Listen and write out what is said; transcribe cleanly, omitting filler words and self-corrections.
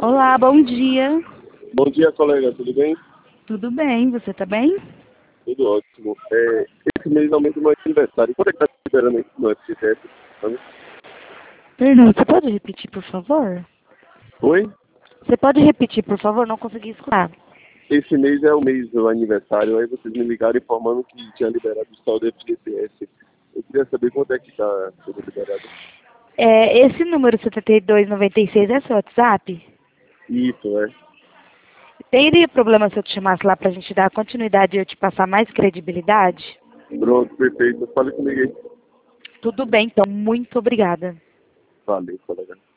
Olá, bom dia. Bom dia, colega, tudo bem? Tudo bem, você tá bem? Tudo ótimo. Esse mês aumenta o meu aniversário. Quando é que tá liberando isso no FGTS? Sabe? Perdão, você pode repetir, por favor? Oi? Você pode repetir, por favor? Não consegui escutar. Esse mês é o mês do aniversário, aí vocês me ligaram informando que tinha liberado o saldo do FGTS. Eu queria saber quanto é que tá sendo liberado. Esse número 7296 é seu WhatsApp? Isso, é. Teria problema se eu te chamasse lá pra gente dar continuidade e eu te passar mais credibilidade? Pronto, perfeito. Fale comigo aí. Tudo bem, então, muito obrigada. Valeu, colega.